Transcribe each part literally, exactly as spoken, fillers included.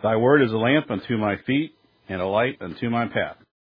Thy word is a lamp unto my feet and a light unto my path.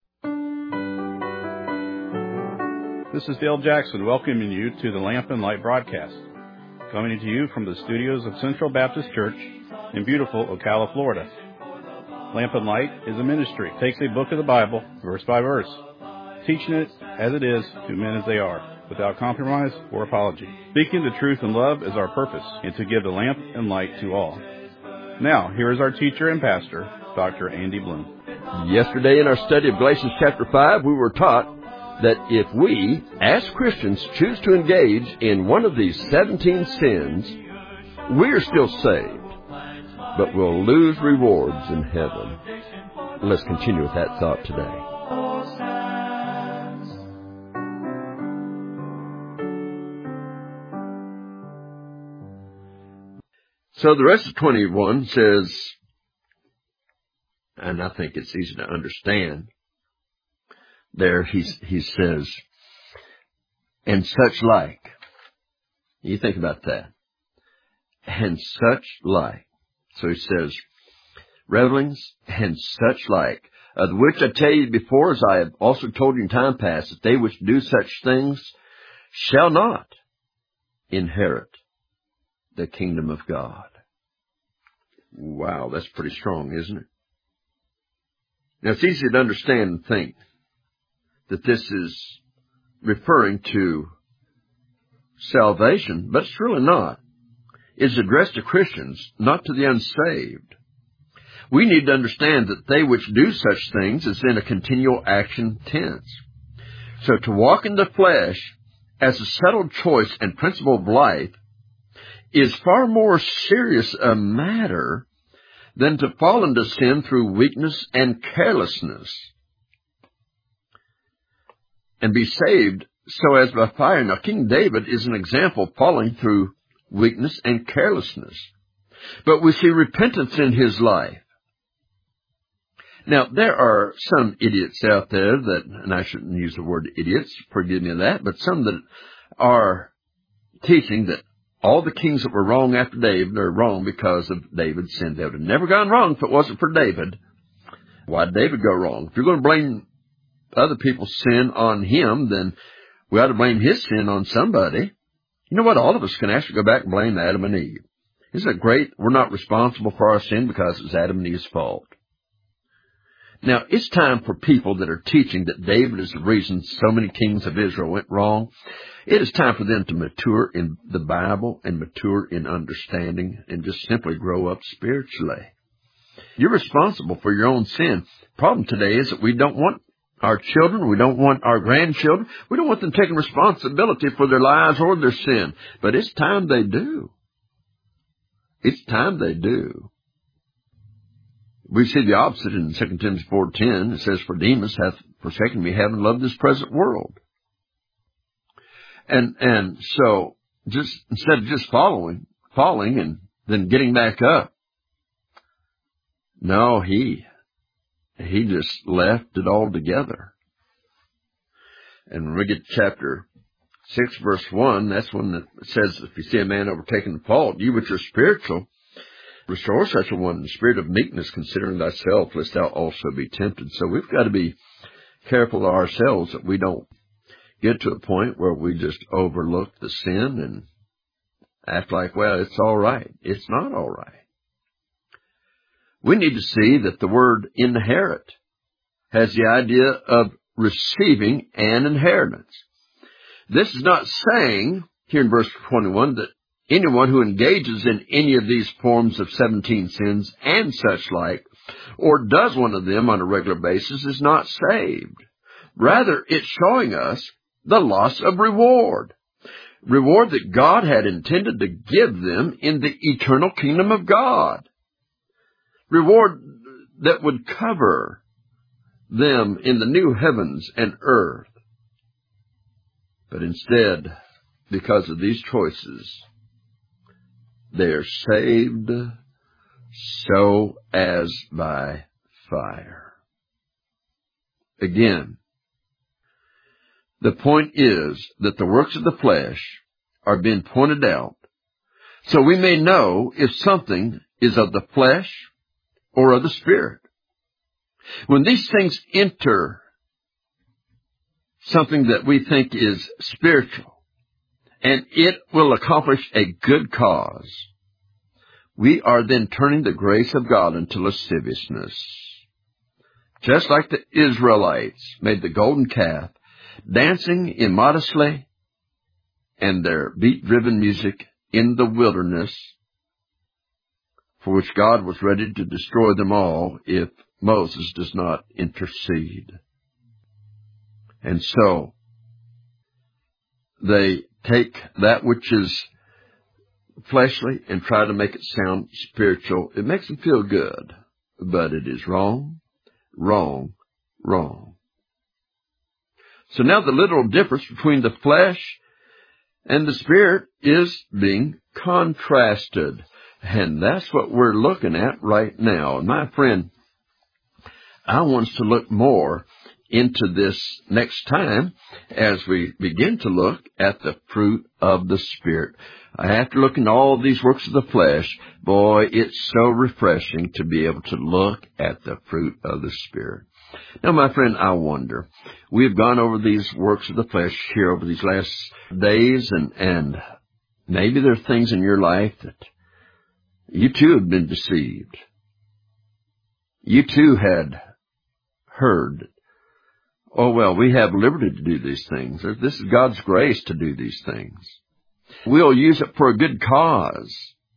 This is Dale Jackson welcoming you to the Lamp and Light broadcast, coming to you from the studios of Central Baptist Church in beautiful Ocala, Florida. Lamp and Light is a ministry. It takes a book of the Bible, verse by verse, teaching it as it is to men as they are, without compromise or apology. Speaking the truth in love is our purpose, and to give the lamp and light to all. Now, here is our teacher and pastor, Doctor Andy Bloom. Yesterday in our study of Galatians chapter five, we were taught that if we, as Christians, choose to engage in one of these seventeen sins, we are still saved, but we'll lose rewards in heaven. Let's continue with that thought today. So the rest of twenty-one says, and I think it's easy to understand, there he, he says, and such like. You think about that. And such like. So he says, revelings and such like, of which I tell you before, as I have also told you in time past, that they which do such things shall not inherit the kingdom of God. Wow, that's pretty strong, isn't it? Now, it's easy to understand and think that this is referring to salvation, but it's really not. It's addressed to Christians, not to the unsaved. We need to understand that they which do such things is in a continual action tense. So to walk in the flesh as a settled choice and principle of life is far more serious a matter than to fall into sin through weakness and carelessness and be saved so as by fire. Now, King David is an example of falling through weakness and carelessness. But we see repentance in his life. Now, there are some idiots out there that, and I shouldn't use the word idiots, forgive me of that, but some that are teaching that all the kings that were wrong after David are wrong because of David's sin. They would have never gone wrong if it wasn't for David. Why did David go wrong? If you're going to blame other people's sin on him, then we ought to blame his sin on somebody. You know what? All of us can actually go back and blame Adam and Eve. Isn't it great? We're not responsible for our sin because it was Adam and Eve's fault. Now, it's time for people that are teaching that David is the reason so many kings of Israel went wrong. It is time for them to mature in the Bible and mature in understanding and just simply grow up spiritually. You're responsible for your own sin. The problem today is that we don't want our children, we don't want our grandchildren, we don't want them taking responsibility for their lives or their sin. But it's time they do. It's time they do. We see the opposite in Second Timothy four ten. It says, for Demas hath forsaken me, having loved this present world. And and so, just instead of just following, falling and then getting back up, no, he he just left it all together. And when we get to chapter six, verse one, that's when it says, if you see a man overtaking the fault, you which are spiritual, restore such a one in the spirit of meekness, considering thyself, lest thou also be tempted. So we've got to be careful of ourselves that we don't get to a point where we just overlook the sin and act like, well, it's all right. It's not all right. We need to see that the word inherit has the idea of receiving an inheritance. This is not saying, here in verse twenty-one, that anyone who engages in any of these forms of seventeen sins and such like, or does one of them on a regular basis, is not saved. Rather, it's showing us the loss of reward. Reward that God had intended to give them in the eternal kingdom of God. Reward that would cover them in the new heavens and earth. But instead, because of these choices, they are saved so as by fire. Again, the point is that the works of the flesh are being pointed out so we may know if something is of the flesh or of the Spirit. When these things enter something that we think is spiritual, and it will accomplish a good cause, we are then turning the grace of God into lasciviousness. Just like the Israelites made the golden calf, dancing immodestly, and their beat-driven music in the wilderness, for which God was ready to destroy them all if Moses does not intercede. And so, they take that which is fleshly and try to make it sound spiritual. It makes them feel good, but it is wrong, wrong, wrong. So now the literal difference between the flesh and the Spirit is being contrasted. And that's what we're looking at right now. And my friend, I want us to look more into this next time as we begin to look at the fruit of the Spirit. After looking at all these works of the flesh, boy, it's so refreshing to be able to look at the fruit of the Spirit. Now, my friend, I wonder, we've gone over these works of the flesh here over these last days, and, and maybe there are things in your life that you too have been deceived. You too had heard, oh, well, we have liberty to do these things. This is God's grace to do these things. We'll use it for a good cause,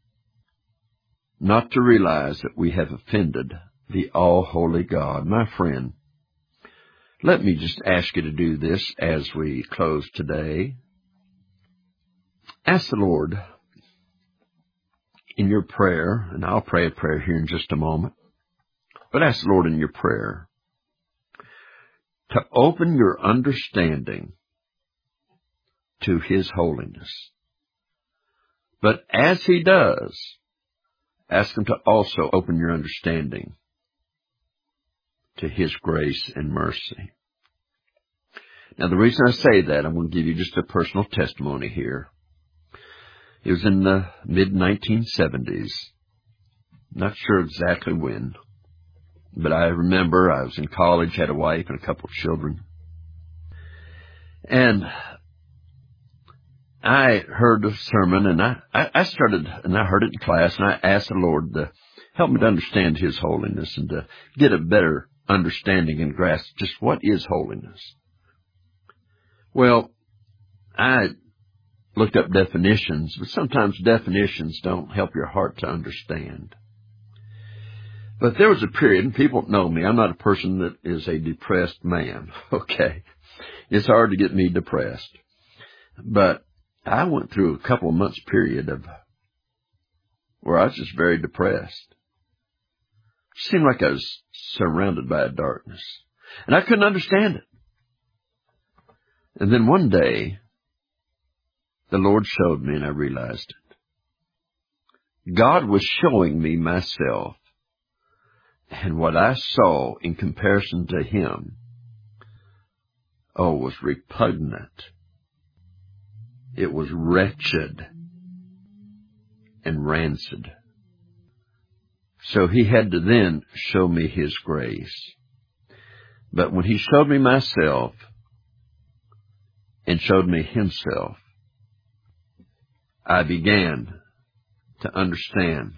not to realize that we have offended the all-holy God. My friend, let me just ask you to do this as we close today. Ask the Lord in your prayer, and I'll pray a prayer here in just a moment, but ask the Lord in your prayer to open your understanding to His holiness. But as He does, ask Him to also open your understanding to His grace and mercy. Now, the reason I say that, I'm going to give you just a personal testimony here. It was in the mid nineteen seventies. Not sure exactly when. But I remember I was in college, had a wife and a couple of children. And I heard a sermon, and I, I started, and I heard it in class, and I asked the Lord to help me to understand His holiness and to get a better understanding and grasp just what is holiness. Well, I looked up definitions, but sometimes definitions don't help your heart to understand. But there was a period, and people know me, I'm not a person that is a depressed man, okay? It's hard to get me depressed. But I went through a couple of months period of where I was just very depressed. It seemed like I was surrounded by a darkness. And I couldn't understand it. And then one day, the Lord showed me and I realized it. God was showing me myself. And what I saw in comparison to Him, oh, was repugnant. It was wretched and rancid. So He had to then show me His grace. But when He showed me myself and showed me Himself, I began to understand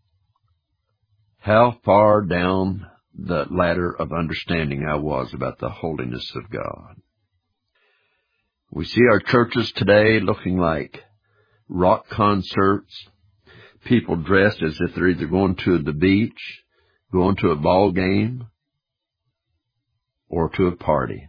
how far down the ladder of understanding I was about the holiness of God. We see our churches today looking like rock concerts, people dressed as if they're either going to the beach, going to a ball game, or to a party.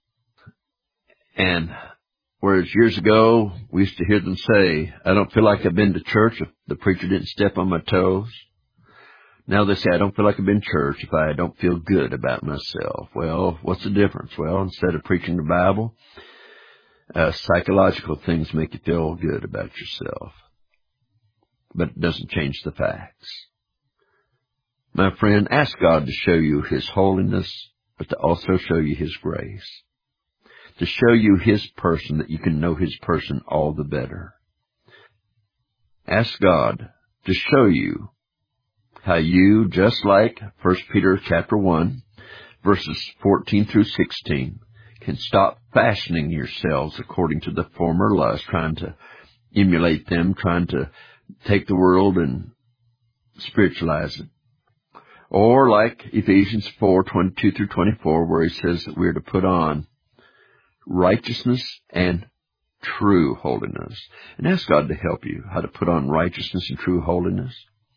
And whereas years ago, we used to hear them say, I don't feel like I've been to church if the preacher didn't step on my toes. Now they say, I don't feel like I've been to church if I don't feel good about myself. Well, what's the difference? Well, instead of preaching the Bible, uh, psychological things make you feel good about yourself. But it doesn't change the facts. My friend, ask God to show you His holiness, but to also show you His grace. To show you His person, that you can know His person all the better. Ask God to show you how you, just like First Peter chapter one, verses fourteen through sixteen, can stop fashioning yourselves according to the former lust, trying to emulate them, trying to take the world and spiritualize it. Or like Ephesians four, twenty-two through twenty-four, where he says that we're to put on righteousness and true holiness. And ask God to help you how to put on righteousness and true holiness.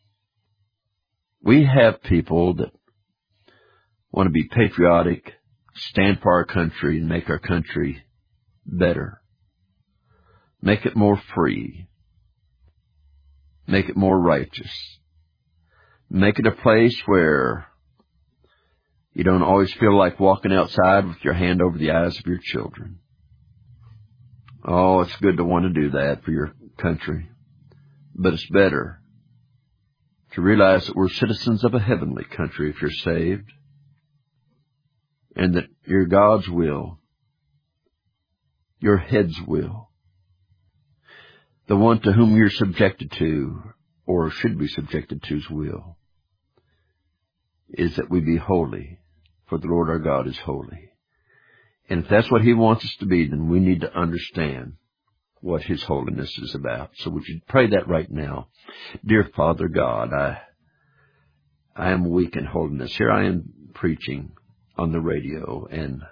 We have people that want to be patriotic, stand for our country, and make our country better. Make it more free. Make it more righteous. Make it a place where you don't always feel like walking outside with your hand over the eyes of your children. Oh, it's good to want to do that for your country. But it's better to realize that we're citizens of a heavenly country if you're saved, and that your God's will, your head's will, the one to whom you're subjected to, or should be subjected to's will, is that we be holy, for the Lord our God is holy. And if that's what He wants us to be, then we need to understand what His holiness is about. So would you pray that right now? Dear Father God, I, I am weak in holiness. Here I am preaching on the radio, and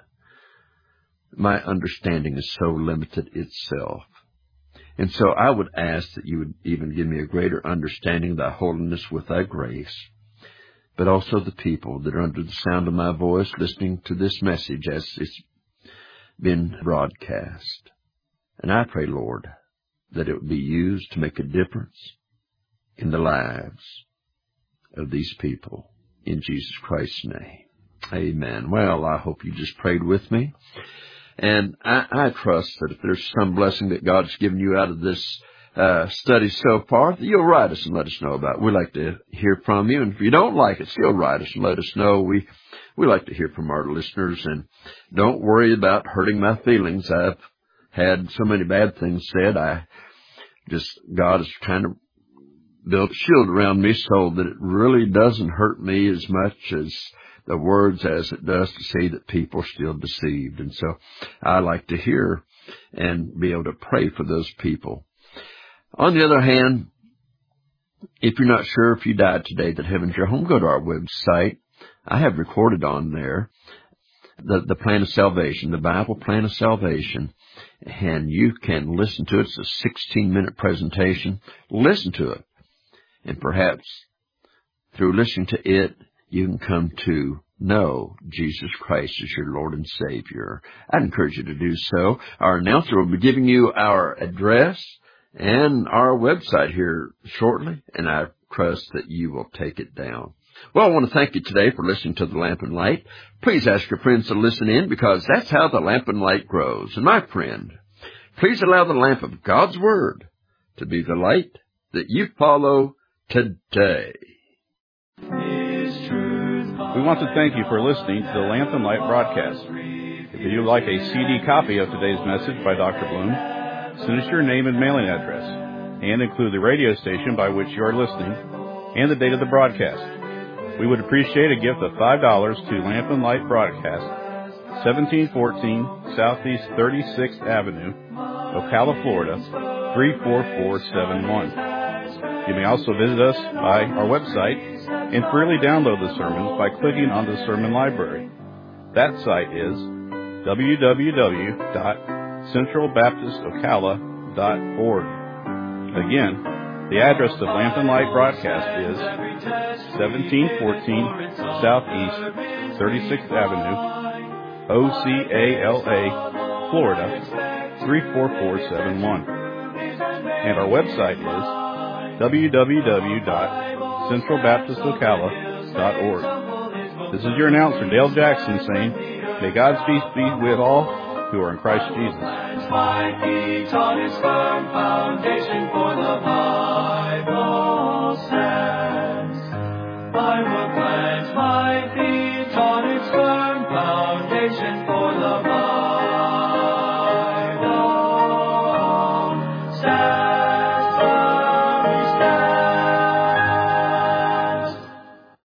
my understanding is so limited itself. And so I would ask that you would even give me a greater understanding of thy holiness with thy grace, but also the people that are under the sound of my voice listening to this message as it's been broadcast. And I pray, Lord, that it would be used to make a difference in the lives of these people. In Jesus Christ's name, amen. Well, I hope you just prayed with me. And I, I trust that if there's some blessing that God's given you out of this uh, study so far, that you'll write us and let us know about it. We'd like to hear from you. And if you don't like it, still write us and let us know. We, we like to hear from our listeners. And don't worry about hurting my feelings. I've had so many bad things said. I just, God has kind of built a shield around me so that it really doesn't hurt me as much as the words as it does to see that people are still deceived. And so I like to hear and be able to pray for those people. On the other hand, if you're not sure if you died today that heaven's your home, go to our website. I have recorded on there the, the plan of salvation, the Bible plan of salvation, and you can listen to it. It's a sixteen minute presentation. Listen to it. And perhaps through listening to it, you can come to know Jesus Christ as your Lord and Savior. I'd encourage you to do so. Our announcer will be giving you our address and our website here shortly, and I trust that you will take it down. Well, I want to thank you today for listening to the Lamp and Light. Please ask your friends to listen in, because that's how the Lamp and Light grows. And my friend, please allow the lamp of God's Word to be the light that you follow today. We want to thank you for listening to the Lamp and Light broadcast. If you'd like a C D copy of today's message by Doctor Bloom, send us your name and mailing address, and include the radio station by which you are listening and the date of the broadcast. We would appreciate a gift of five dollars to Lamp and Light Broadcast, seventeen fourteen Southeast thirty-sixth Avenue, Ocala, Florida, three four four seven one. You may also visit us by our website and freely download the sermons by clicking on the sermon library. That site is w w w dot central baptist ocala dot org. Again, the address of Lamp and Light Broadcast is seventeen fourteen Southeast thirty-sixth Avenue, O C A L A, Florida, three four four seven one. And our website is w w w dot central baptist ocala dot org. This is your announcer, Dale Jackson, saying, may God's peace be with all who are in Christ Jesus. My feet on His firm foundation, for the Bible says, I will plant my feet